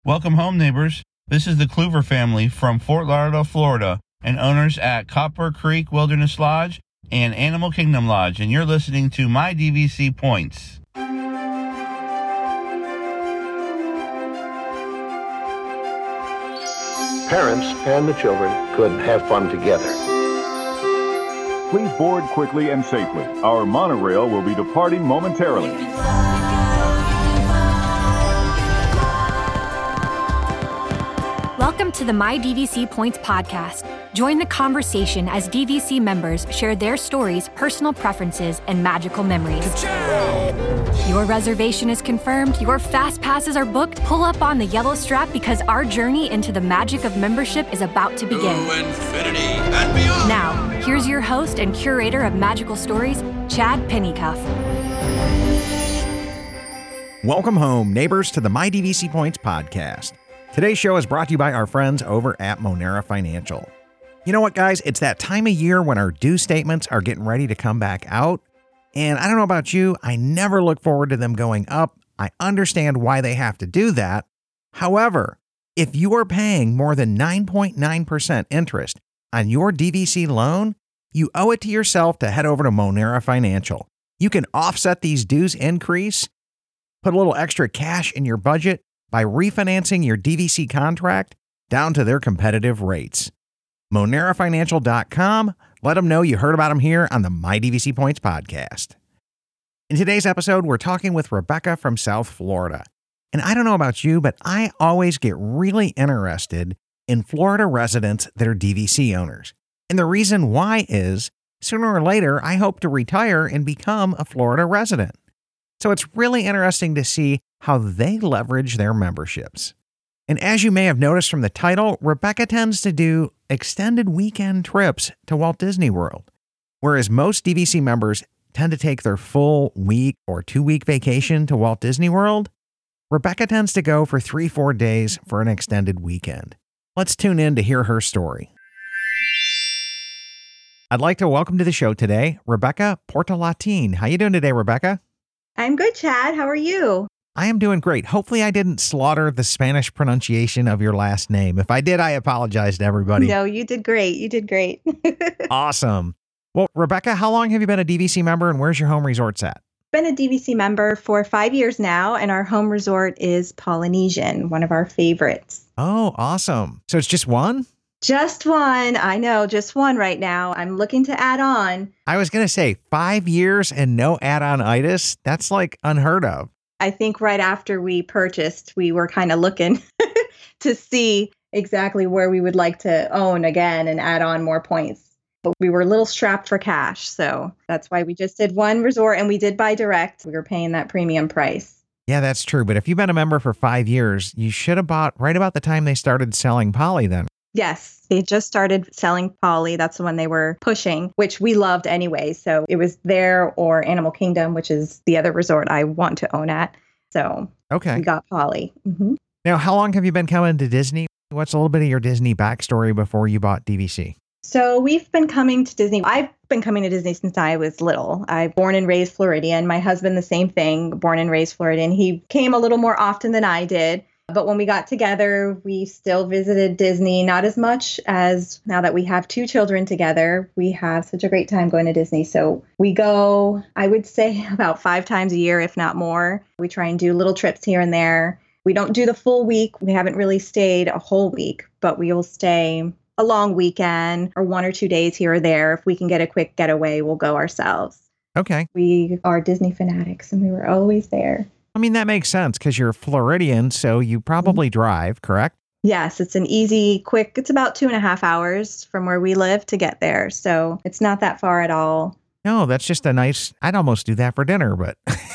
Welcome home, neighbors. This is the Kluver family from Fort Lauderdale, Florida, and owners at Copper Creek Wilderness Lodge and Animal Kingdom Lodge, and you're listening to My DVC Points. Parents and the children could have fun together. Please board quickly and safely. Our monorail will be departing momentarily. Welcome to the My DVC Points podcast. Join the conversation as DVC members share their stories, personal preferences, and magical memories. Your reservation is confirmed, your fast passes are booked. Pull up on the yellow strap because our journey into the magic of membership is about to begin. To infinity and beyond. Now, here's your host and curator of magical stories, Chad Pennycuff. Welcome home, neighbors, to the My DVC Points podcast. Today's show is brought to you by our friends over at Monera Financial. You know what, guys? It's that time of year when our due statements are getting ready to come back out. And I don't know about you, I never look forward to them going up. I understand why they have to do that. However, if you are paying more than 9.9% interest on your DVC loan, you owe it to yourself to head over to Monera Financial. You can offset these dues increase, put a little extra cash in your budget by refinancing your DVC contract down to their competitive rates. MoneraFinancial.com. Let them know you heard about them here on the My DVC Points podcast. In today's episode, we're talking with Rebecca from South Florida. And I don't know about you, but I always get really interested in Florida residents that are DVC owners. And the reason why is, sooner or later, I hope to retire and become a Florida resident. So it's really interesting to see how they leverage their memberships. And as you may have noticed from the title, Rebecca tends to do extended weekend trips to Walt Disney World. Whereas most DVC members tend to take their full week or 2-week vacation to Walt Disney World, Rebecca tends to go for 3-4 days for an extended weekend. Let's tune in to hear her story. I'd like to welcome to the show today, Rebecca Portalatin. How you doing today, Rebecca? I'm good, Chad. How are you? I am doing great. Hopefully I didn't slaughter the Spanish pronunciation of your last name. If I did, I apologize to everybody. No, you did great. You did great. Awesome. Well, Rebecca, how long have you been a DVC member and where's your home resorts at? Been a DVC member for 5 years now, and our home resort is Polynesian, one of our favorites. Oh, awesome. So it's just one? Just one. I know, just one right now. I'm looking to add on. I was going to say 5 years and no add-on-itis. That's like unheard of. I think right after we purchased, we were kind of looking to see exactly where we would like to own again and add on more points. But we were a little strapped for cash. So that's why we just did one resort, and we did buy direct. We were paying that premium price. Yeah, that's true. But if you've been a member for 5 years, you should have bought right about the time they started selling Poly then. Yes, they just started selling Poly. That's the one they were pushing, which we loved anyway. So it was there or Animal Kingdom, which is the other resort I want to own at. So okay, we got Poly. Mm-hmm. Now, how long have you been coming to Disney? What's a little bit of your Disney backstory before you bought DVC? So we've been coming to Disney. I've been coming to Disney since I was little. I'm born and raised Floridian. My husband, the same thing, born and raised Floridian. He came a little more often than I did. But when we got together, we still visited Disney, not as much as now that we have 2 children together. We have such a great time going to Disney. So we go, I would say, about 5 times a year, if not more. We try and do little trips here and there. We don't do the full week. We haven't really stayed a whole week, but we will stay a long weekend or 1 or 2 days here or there. If we can get a quick getaway, we'll go ourselves. Okay. We are Disney fanatics, and we were always there. I mean, that makes sense because you're Floridian, so you probably drive, correct? Yes, it's an easy, quick, it's about 2.5 hours from where we live to get there. So it's not that far at all. No, that's just a nice, I'd almost do that for dinner, but.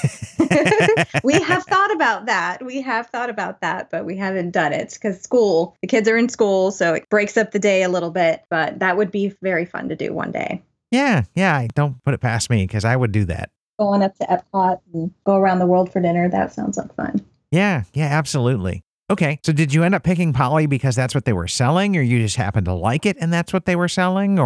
We have thought about that. But we haven't done it because the kids are in school, so it breaks up the day a little bit. But that would be very fun to do one day. Yeah, don't put it past me because I would do that. Going up to Epcot and go around the world for dinner. That sounds like fun. Yeah, absolutely. Okay, so did you end up picking Poly because that's what they were selling, or you just happened to like it and that's what they were selling, or?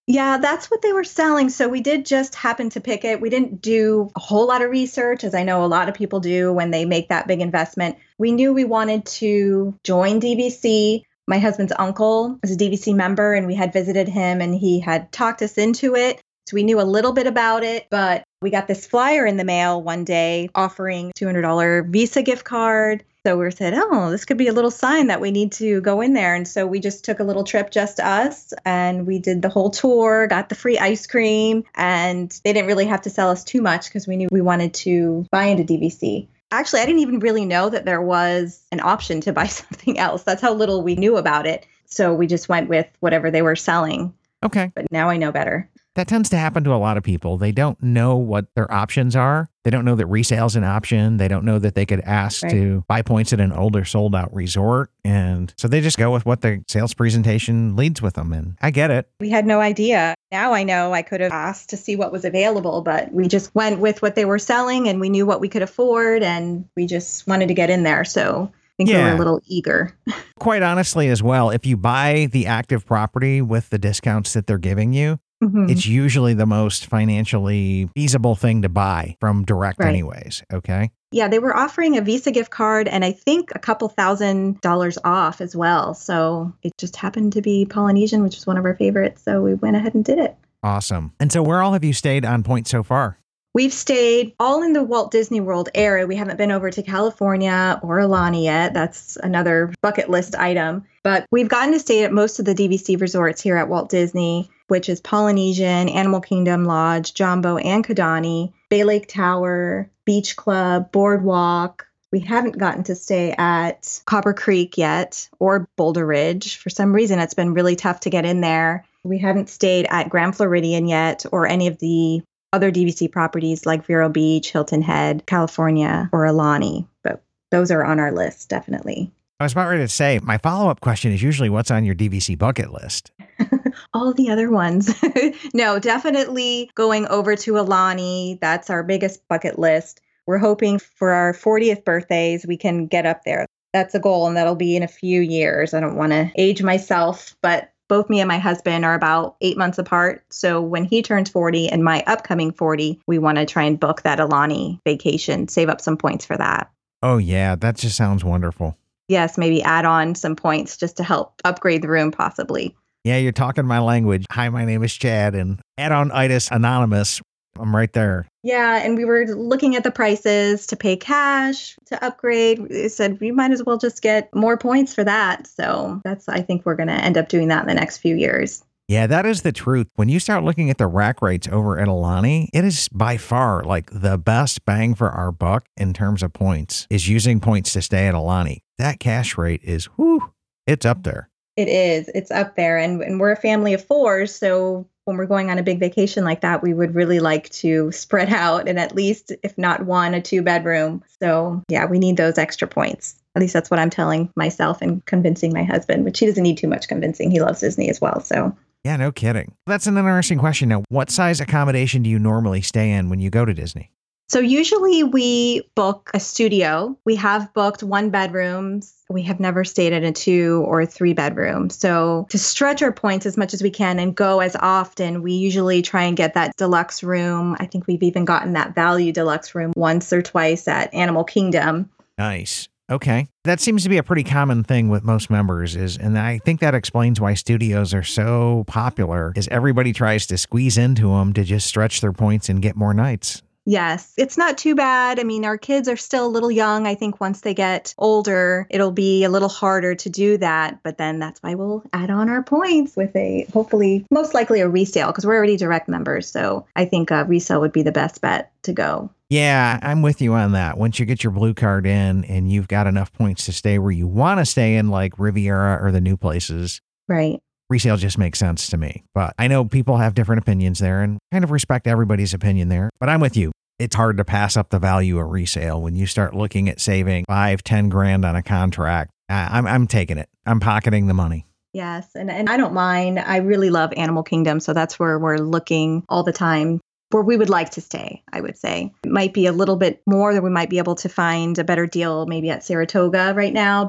Yeah, that's what they were selling. So we did just happen to pick it. We didn't do a whole lot of research, as I know a lot of people do when they make that big investment. We knew we wanted to join DVC. My husband's uncle was a DVC member, and we had visited him, and he had talked us into it. So we knew a little bit about it, but we got this flyer in the mail one day offering $200 Visa gift card. So we said, oh, this could be a little sign that we need to go in there. And so we just took a little trip, just us, and we did the whole tour, got the free ice cream, and they didn't really have to sell us too much because we knew we wanted to buy into DVC. Actually, I didn't even really know that there was an option to buy something else. That's how little we knew about it. So we just went with whatever they were selling. Okay. But now I know better. That tends to happen to a lot of people. They don't know what their options are. They don't know that resale's an option. They don't know that they could ask to buy points at an older sold out resort. And so they just go with what the sales presentation leads with them. And I get it. We had no idea. Now I know I could have asked to see what was available, but we just went with what they were selling and we knew what we could afford and we just wanted to get in there. So I think we were a little eager. Quite honestly as well, if you buy the active property with the discounts that they're giving you, it's usually the most financially feasible thing to buy from direct anyways. Okay. Yeah, they were offering a Visa gift card and I think a couple $1,000s off as well. So it just happened to be Polynesian, which was one of our favorites. So we went ahead and did it. Awesome. And so where all have you stayed on point so far? We've stayed all in the Walt Disney World area. We haven't been over to California or Aulani yet. That's another bucket list item. But we've gotten to stay at most of the DVC resorts here at Walt Disney, which is Polynesian, Animal Kingdom Lodge, Jambo and Kidani, Bay Lake Tower, Beach Club, Boardwalk. We haven't gotten to stay at Copper Creek yet or Boulder Ridge. For some reason, it's been really tough to get in there. We haven't stayed at Grand Floridian yet or any of the other DVC properties like Vero Beach, Hilton Head, California, or Aulani. But those are on our list, definitely. I was about ready to say, my follow-up question is usually what's on your DVC bucket list? All the other ones. No, definitely going over to Aulani. That's our biggest bucket list. We're hoping for our 40th birthdays, we can get up there. That's a goal, and that'll be in a few years. I don't want to age myself, but both me and my husband are about 8 months apart. So when he turns 40 and my upcoming 40, we want to try and book that Aulani vacation, save up some points for that. Oh, yeah. That just sounds wonderful. Yes, maybe add on some points just to help upgrade the room possibly. Yeah, you're talking my language. Hi, my name is Chad, and add-on-itis anonymous. I'm right there. Yeah, and we were looking at the prices to pay cash to upgrade. They said we might as well just get more points for that. So I think we're going to end up doing that in the next few years. Yeah, that is the truth. When you start looking at the rack rates over at Aulani, it is by far like the best bang for our buck in terms of points is using points to stay at Aulani. That cash rate is, it's up there. It is. It's up there. And we're a family of four. So when we're going on a big vacation like that, we would really like to spread out and at least, if not one, a 2-bedroom. So yeah, we need those extra points. At least that's what I'm telling myself and convincing my husband, which he doesn't need too much convincing. He loves Disney as well. So yeah, no kidding. That's an interesting question. Now, what size accommodation do you normally stay in when you go to Disney? So usually we book a studio. We have booked 1-bedrooms. We have never stayed in a 2 or 3-bedroom. So to stretch our points as much as we can and go as often, we usually try and get that deluxe room. I think we've even gotten that value deluxe room once or twice at Animal Kingdom. Nice. Okay. That seems to be a pretty common thing with most members and I think that explains why studios are so popular is everybody tries to squeeze into them to just stretch their points and get more nights. Yes, it's not too bad. I mean, our kids are still a little young. I think once they get older, it'll be a little harder to do that. But then that's why we'll add on our points with hopefully, most likely a resale because we're already direct members. So I think a resale would be the best bet to go. Yeah, I'm with you on that. Once you get your blue card in and you've got enough points to stay where you want to stay in like Riviera or the new places. Right. Resale just makes sense to me. But I know people have different opinions there and kind of respect everybody's opinion there. But I'm with you. It's hard to pass up the value of resale when you start looking at saving $5-10 grand on a contract. I'm taking it. I'm pocketing the money. Yes. And I don't mind. I really love Animal Kingdom. So that's where we're looking all the time. Where we would like to stay, I would say. It might be a little bit more that we might be able to find a better deal maybe at Saratoga right now, but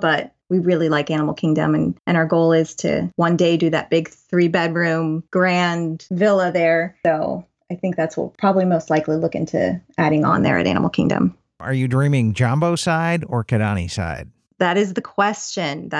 we really like Animal Kingdom. And our goal is to one day do that big 3-bedroom grand villa there. So I think that's what we'll probably most likely look into adding on there at Animal Kingdom. Are you dreaming Jambo side or Kidani side? That is the question.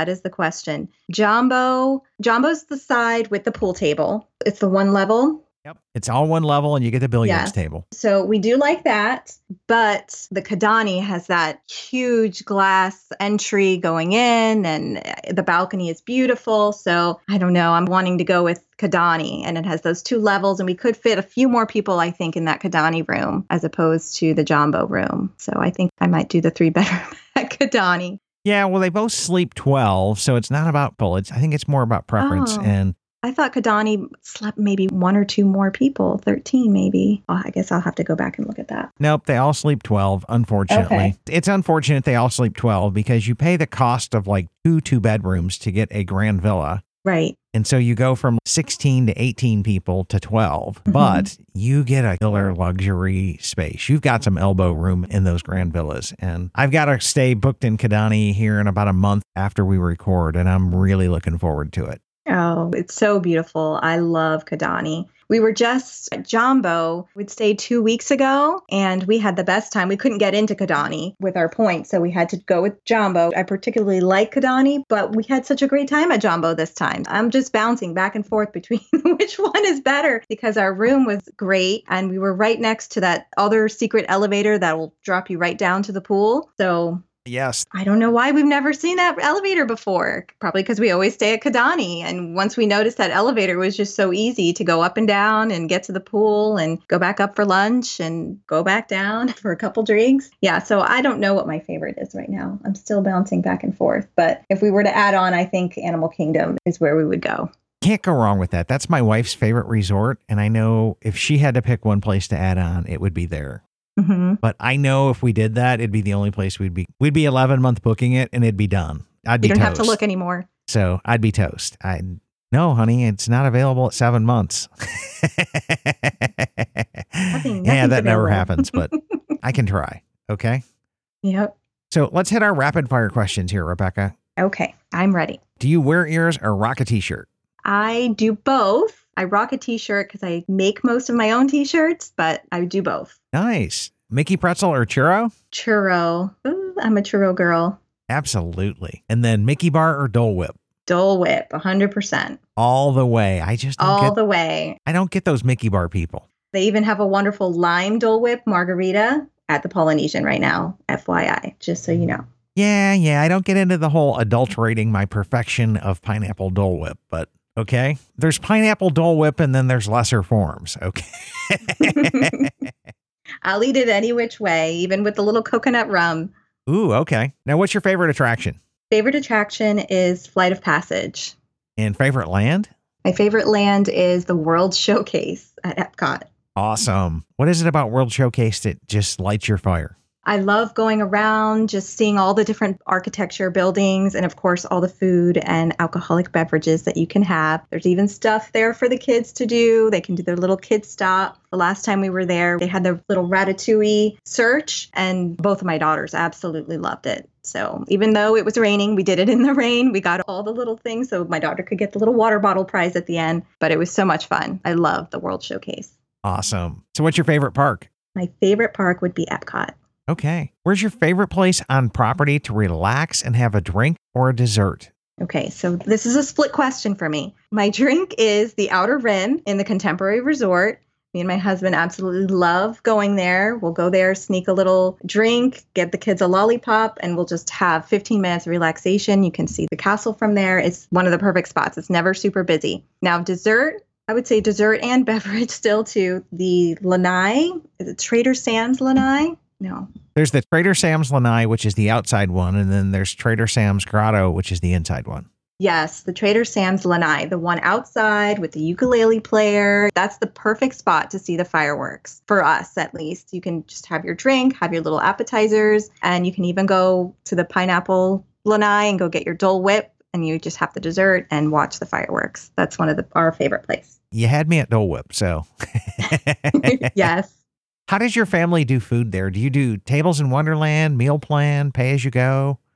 Jambo's the side with the pool table. It's the one level. Yep. It's all one level and you get the billiards table. So we do like that. But the Kidani has that huge glass entry going in and the balcony is beautiful. So I don't know. I'm wanting to go with Kidani, and it has those 2 levels, and we could fit a few more people, I think, in that Kidani room as opposed to the Jambo room. So I think I might do the 3-bedroom at Kidani. Yeah, well, they both sleep 12, so it's not about bullets. I think it's more about preference. And I thought Kidani slept maybe 1 or 2 more people, 13 maybe. Well, I guess I'll have to go back and look at that. Nope, they all sleep 12, unfortunately. Okay. It's unfortunate they all sleep 12 because you pay the cost of like 2 bedrooms to get a grand villa. Right. And so you go from 16 to 18 people to 12, but you get a killer luxury space. You've got some elbow room in those grand villas. And I've got to stay booked in Kidani here in about a month after we record, and I'm really looking forward to it. Oh, it's so beautiful. I love Kidani. We were just at Jambo. We'd stayed 2 weeks ago and we had the best time. We couldn't get into Kidani with our points, so we had to go with Jambo. I particularly like Kidani, but we had such a great time at Jambo this time. I'm just bouncing back and forth between which one is better because our room was great and we were right next to that other secret elevator that will drop you right down to the pool. So yes. I don't know why we've never seen that elevator before. Probably because we always stay at Kidani. And once we noticed that elevator was just so easy to go up and down and get to the pool and go back up for lunch and go back down for a couple drinks. Yeah, so I don't know what my favorite is right now. I'm still bouncing back and forth. But if we were to add on, I think Animal Kingdom is where we would go. Can't go wrong with that. That's my wife's favorite resort. And I know if she had to pick one place to add on, it would be there. But I know if we did that, it'd be the only place we'd be 11-month booking it and it'd be done. I'd be You don't toast. have to look anymore. So I'd be toast. No, honey, it's not available at 7 months. Nothing's Yeah, that never available. happens, but I can try. Okay. Yep. So let's hit our rapid fire questions here, Rebecca. Okay, I'm ready. Do you wear ears or rock a t-shirt? I do both. I rock a t-shirt because I make most of my own t-shirts, but I do both. Nice. Mickey pretzel or churro? Churro. Ooh, I'm a churro girl. Absolutely. And then Mickey bar or Dole Whip? Dole Whip, 100%. All the way. I just don't All the way. I don't get those Mickey bar people. They even have a wonderful lime Dole Whip margarita at the Polynesian right now, FYI, just so you know. Yeah. I don't get into the whole adulterating my perfection of pineapple Dole Whip, but okay. There's pineapple Dole Whip and then there's lesser forms. Okay. I'll eat it any which way, even with the little coconut rum. Ooh, okay. Now, what's your favorite attraction? Favorite attraction is Flight of Passage. And favorite land? My favorite land is the World Showcase at Epcot. Awesome. What is it about World Showcase that just lights your fire? I love going around, just seeing all the different architecture buildings and, of course, all the food and alcoholic beverages that you can have. There's even stuff there for the kids to do. They can do their little kid stop. The last time we were there, they had their little ratatouille search, and both of my daughters absolutely loved it. So even though it was raining, we did it in the rain. We got all the little things so my daughter could get the little water bottle prize at the end. But it was so much fun. I love the World Showcase. Awesome. So what's your favorite park? My favorite park would be Epcot. Okay. Where's your favorite place on property to relax and have a drink or a dessert? Okay, so this is a split question for me. My drink is the Outer Rim in the Contemporary Resort. Me and my husband absolutely love going there. We'll go there, sneak a little drink, get the kids a lollipop, and we'll just have 15 minutes of relaxation. You can see the castle from there. It's one of the perfect spots. It's never super busy. Now, dessert, I would say dessert and beverage still too. The Lanai, is it Trader Sam's Lanai? No. There's the Trader Sam's Lanai, which is the outside one, and then there's Trader Sam's Grotto, which is the inside one. Yes, the Trader Sam's Lanai, the one outside with the ukulele player. That's the perfect spot to see the fireworks, for us at least. You can just have your drink, have your little appetizers, and you can even go to the Pineapple Lanai and go get your Dole Whip, and you just have the dessert and watch the fireworks. That's one of our favorite places. You had me at Dole Whip, so. Yes. How does your family do food there? Do you do Tables in Wonderland, meal plan, pay as you go?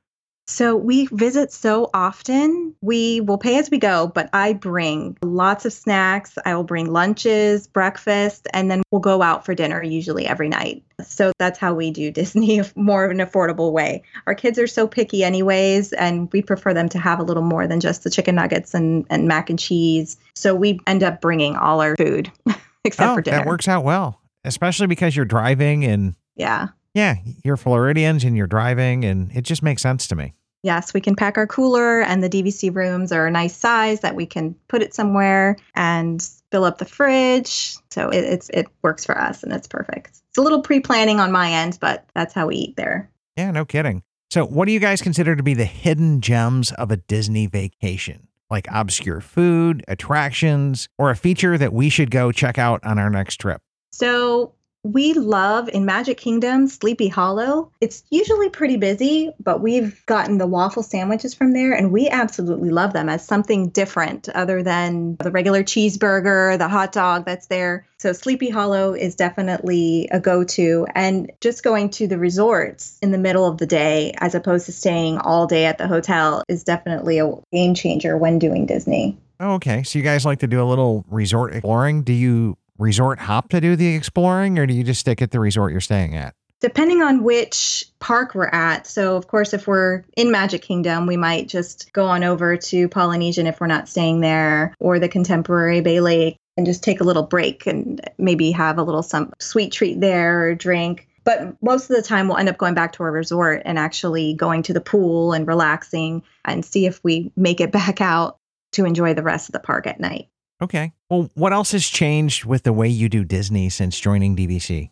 So we visit so often. We will pay as we go, but I bring lots of snacks. I will bring lunches, breakfast, and then we'll go out for dinner usually every night. So that's how we do Disney, more of an affordable way. Our kids are so picky anyways, and we prefer them to have a little more than just the chicken nuggets and mac and cheese. So we end up bringing all our food except for dinner. That works out well, especially because you're driving and yeah, you're Floridians and you're driving, and it just makes sense to me. Yes, we can pack our cooler, and the DVC rooms are a nice size that we can put it somewhere and fill up the fridge. So it works for us, and it's perfect. It's a little pre-planning on my end, but that's how we eat there. Yeah, no kidding. So what do you guys consider to be the hidden gems of a Disney vacation? Like obscure food, attractions, or a feature that we should go check out on our next trip? So we love in Magic Kingdom, Sleepy Hollow. It's usually pretty busy, but we've gotten the waffle sandwiches from there, and we absolutely love them as something different other than the regular cheeseburger, the hot dog that's there. So Sleepy Hollow is definitely a go-to. And just going to the resorts in the middle of the day, as opposed to staying all day at the hotel, is definitely a game changer when doing Disney. Oh, okay. So you guys like to do a little resort exploring. Do you resort hop to do the exploring, or do you just stick at the resort you're staying at? Depending on which park we're at. So, of course, if we're in Magic Kingdom, we might just go on over to Polynesian if we're not staying there, or the Contemporary Bay Lake, and just take a little break and maybe have a little some sweet treat there or drink. But most of the time, we'll end up going back to our resort and actually going to the pool and relaxing and see if we make it back out to enjoy the rest of the park at night. Okay. Well, what else has changed with the way you do Disney since joining DVC?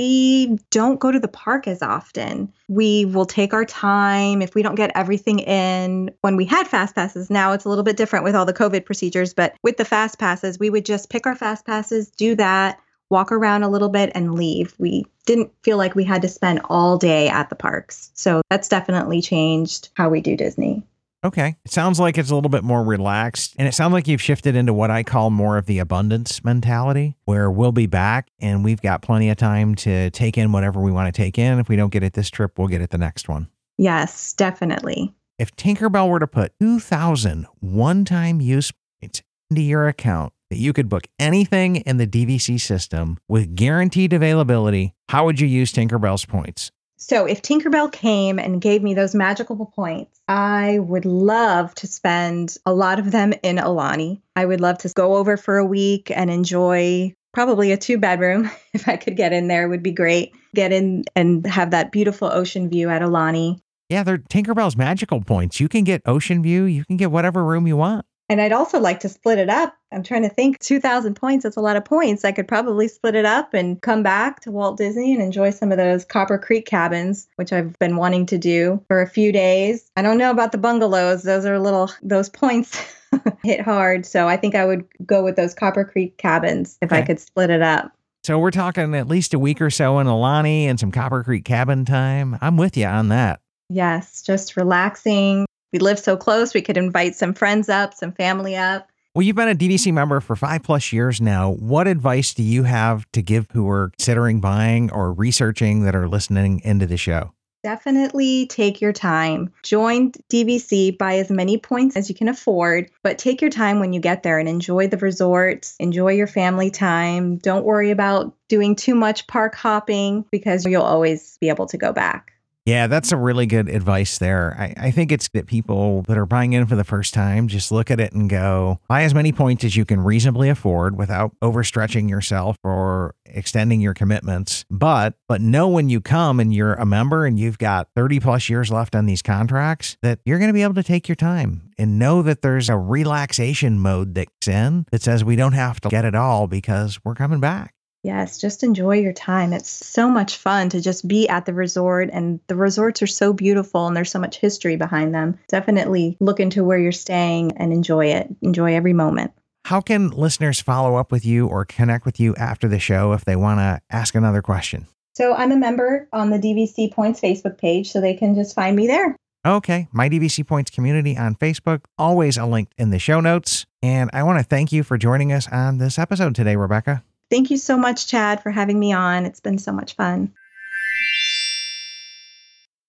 We don't go to the park as often. We will take our time. If we don't get everything in, when we had fast passes, now it's a little bit different with all the COVID procedures, but with the fast passes, we would just pick our fast passes, do that, walk around a little bit and leave. We didn't feel like we had to spend all day at the parks. So that's definitely changed how we do Disney. Okay. It sounds like it's a little bit more relaxed, and it sounds like you've shifted into what I call more of the abundance mentality, where we'll be back and we've got plenty of time to take in whatever we want to take in. If we don't get it this trip, we'll get it the next one. Yes, definitely. If Tinkerbell were to put 2,000 one-time use points into your account that you could book anything in the DVC system with guaranteed availability, how would you use Tinkerbell's points? So if Tinkerbell came and gave me those magical points, I would love to spend a lot of them in Aulani. I would love to go over for a week and enjoy probably a 2-bedroom. If I could get in there, would be great. Get in and have that beautiful ocean view at Aulani. Yeah, they're Tinkerbell's magical points. You can get ocean view. You can get whatever room you want. And I'd also like to split it up. I'm trying to think, 2,000 points, that's a lot of points. I could probably split it up and come back to Walt Disney and enjoy some of those Copper Creek cabins, which I've been wanting to do for a few days. I don't know about the bungalows. Those points hit hard. So I think I would go with those Copper Creek cabins if I could split it up. So we're talking at least a week or so in Aulani and some Copper Creek cabin time. I'm with you on that. Yes, just relaxing. We live so close, we could invite some friends up, some family up. Well, you've been a DVC member for 5+ years now. What advice do you have to give who are considering buying or researching that are listening into the show? Definitely take your time. Join DVC, buy as many points as you can afford, but take your time when you get there and enjoy the resorts, enjoy your family time. Don't worry about doing too much park hopping because you'll always be able to go back. Yeah, that's a really good advice there. I think it's that people that are buying in for the first time just look at it and go, buy as many points as you can reasonably afford without overstretching yourself or extending your commitments. But know when you come and you're a member and you've got 30+ years left on these contracts that you're going to be able to take your time and know that there's a relaxation mode that kicks in that says we don't have to get it all because we're coming back. Yes, just enjoy your time. It's so much fun to just be at the resort, and the resorts are so beautiful and there's so much history behind them. Definitely look into where you're staying and enjoy it. Enjoy every moment. How can listeners follow up with you or connect with you after the show if they want to ask another question? So I'm a member on the DVC Points Facebook page, so they can just find me there. Okay. My DVC Points community on Facebook, always a link in the show notes. And I want to thank you for joining us on this episode today, Rebecca. Thank you so much, Chad, for having me on. It's been so much fun.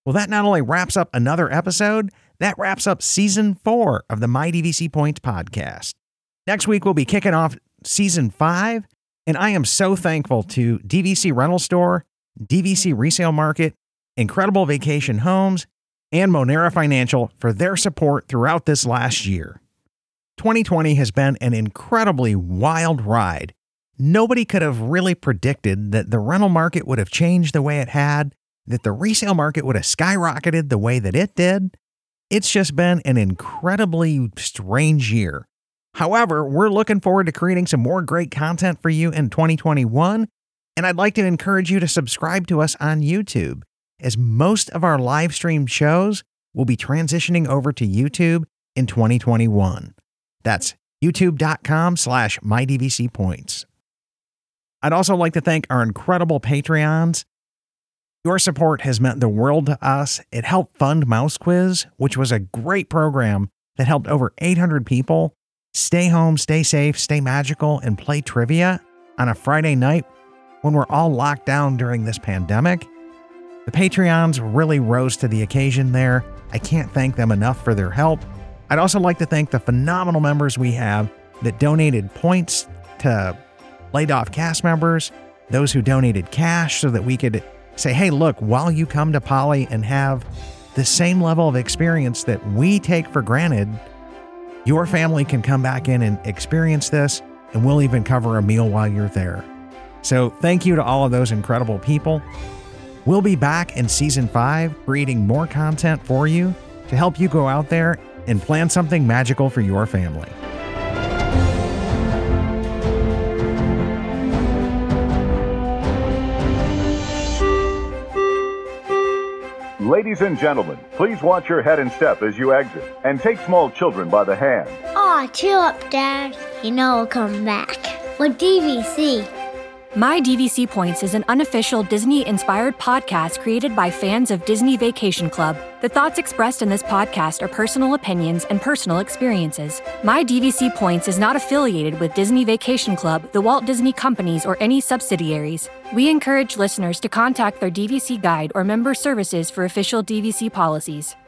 Well, that not only wraps up another episode, that wraps up Season 4 of the My DVC Points podcast. Next week, we'll be kicking off Season 5, and I am so thankful to DVC Rental Store, DVC Resale Market, Incredible Vacation Homes, and Monera Financial for their support throughout this last year. 2020 has been an incredibly wild ride. Nobody could have really predicted that the rental market would have changed the way it had, that the resale market would have skyrocketed the way that it did. It's just been an incredibly strange year. However, we're looking forward to creating some more great content for you in 2021, and I'd like to encourage you to subscribe to us on YouTube, as most of our live stream shows will be transitioning over to YouTube in 2021. That's youtube.com/mydvcpoints. I'd also like to thank our incredible Patreons. Your support has meant the world to us. It helped fund Mouse Quiz, which was a great program that helped over 800 people stay home, stay safe, stay magical, and play trivia on a Friday night when we're all locked down during this pandemic. The Patreons really rose to the occasion there. I can't thank them enough for their help. I'd also like to thank the phenomenal members we have that donated points to laid off cast members, those who donated cash so that we could say, hey, look, while you come to Poly and have the same level of experience that we take for granted, your family can come back in and experience this, and we'll even cover a meal while you're there. So thank you to all of those incredible people. We'll be back in Season 5, creating more content for you to help you go out there and plan something magical for your family. Ladies and gentlemen, please watch your head and step as you exit, and take small children by the hand. Aw, chill up, Dad. You know I'll come back. With DVC. My DVC Points is an unofficial Disney-inspired podcast created by fans of Disney Vacation Club. The thoughts expressed in this podcast are personal opinions and personal experiences. My DVC Points is not affiliated with Disney Vacation Club, the Walt Disney Companies, or any subsidiaries. We encourage listeners to contact their DVC guide or member services for official DVC policies.